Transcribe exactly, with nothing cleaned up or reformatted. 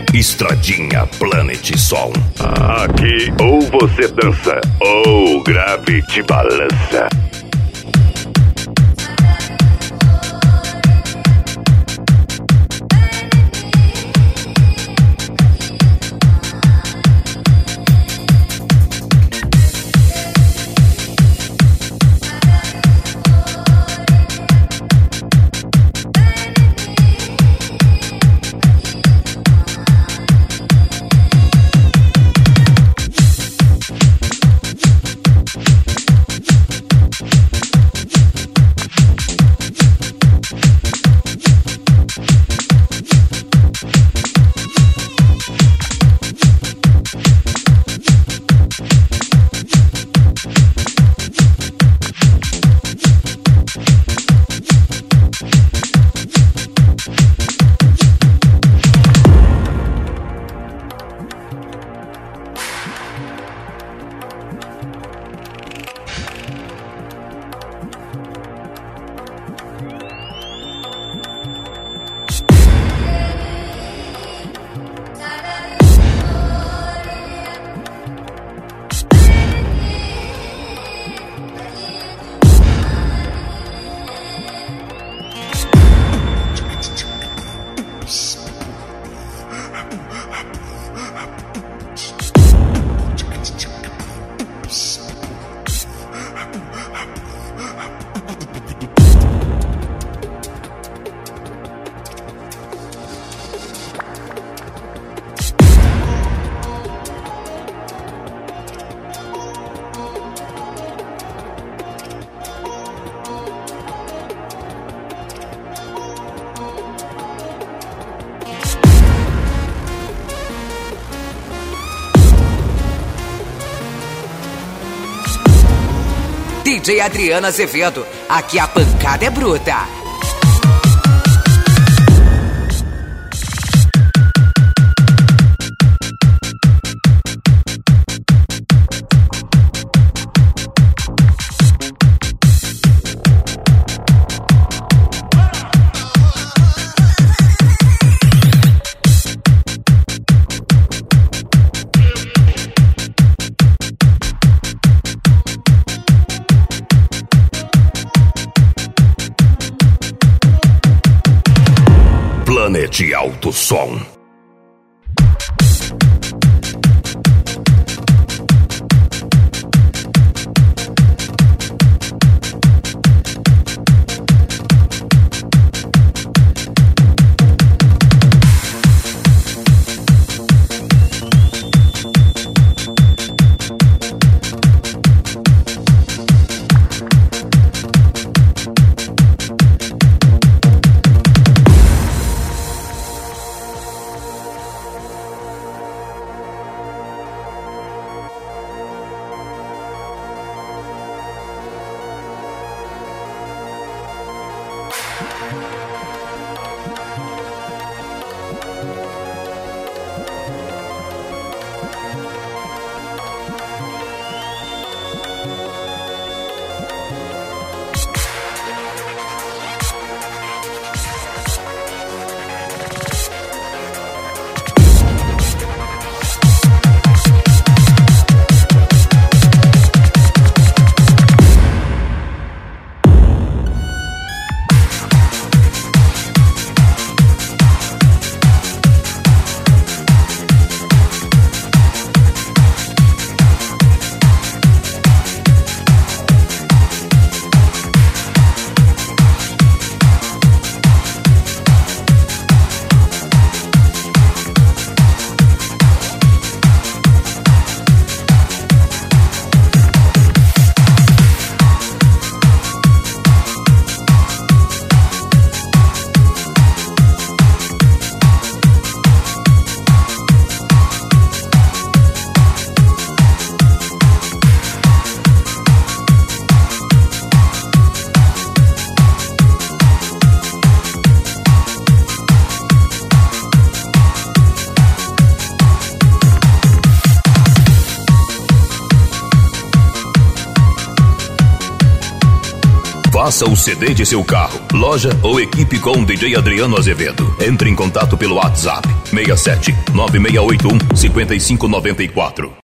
Estradinha Planet Som. Aqui ou você dança ou grave te balança. D J Adriano Azevedo, aqui a pancada é bruta. Planet Alto Som. Faça o C D de seu carro, loja ou equipe com o D J Adriano Azevedo. Entre em contato pelo WhatsApp seis sete nove seis oito um cinco cinco nove quatro.